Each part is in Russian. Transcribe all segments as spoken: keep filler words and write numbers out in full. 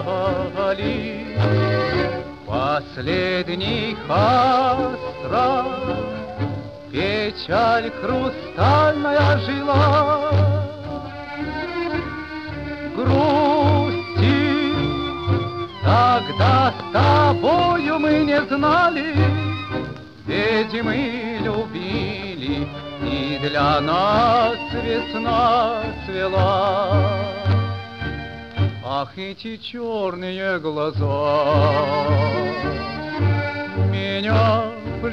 печали. Последний остров, печаль хрустальная жила. Грусти тогда с тобою мы не знали, ведь мы любили, и для нас весна цвела. Ах, эти черные глаза меня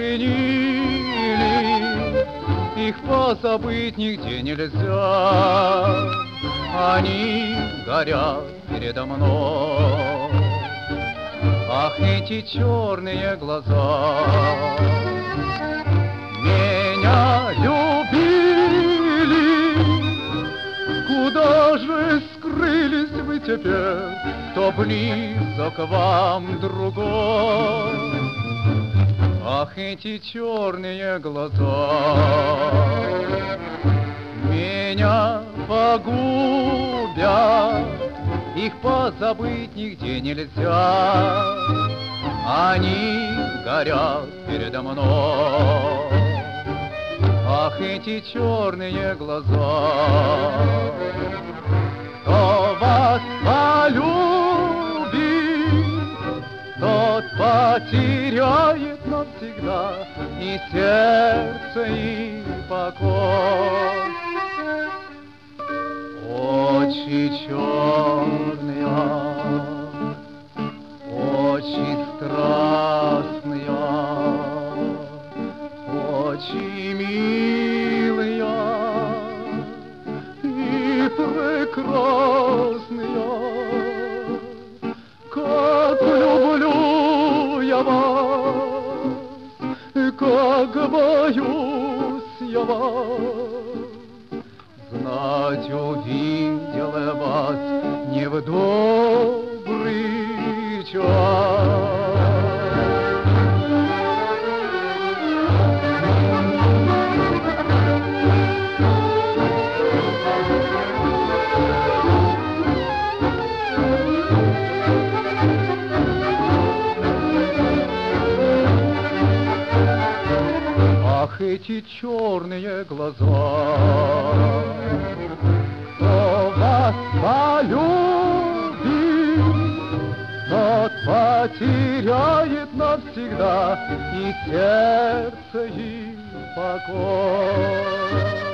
пленили, их позабыть нигде нельзя. Они горят передо мной. Ах, эти черные глаза меня любили. Куда же скрылись вы теперь, кто близок вам другой? Ах, эти черные глаза меня погубят, их позабыть нигде нельзя. Они горят передо мной. Ах, эти черные глаза. Кто вас полюбит, тот потеряет навсегда и сердце, и покой. Очи черные, очи страстные, очи милые и прекрасные. Как люблю я вас, как боюсь я вас. Знать увидел я вас не в добрый час. Ах, эти черные глаза, кто вас полюбит, тот потеряет навсегда и сердце, и покой.